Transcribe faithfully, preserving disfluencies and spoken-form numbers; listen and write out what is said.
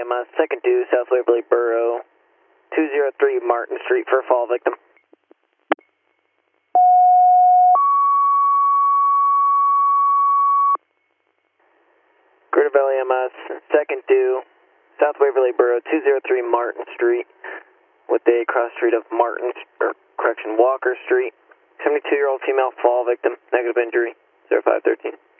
M S, second due, South Waverly Borough, two oh three Martin Street for a fall victim. Greater Valley M S, second due, South Waverly Borough, two oh three Martin Street, with a cross street of Martin, or correction, Walker Street. seventy-two-year-old female fall victim, negative injury, zero five thirteen.